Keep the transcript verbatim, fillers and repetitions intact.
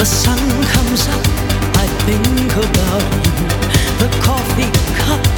The sun comes up, I think about you. The coffee cup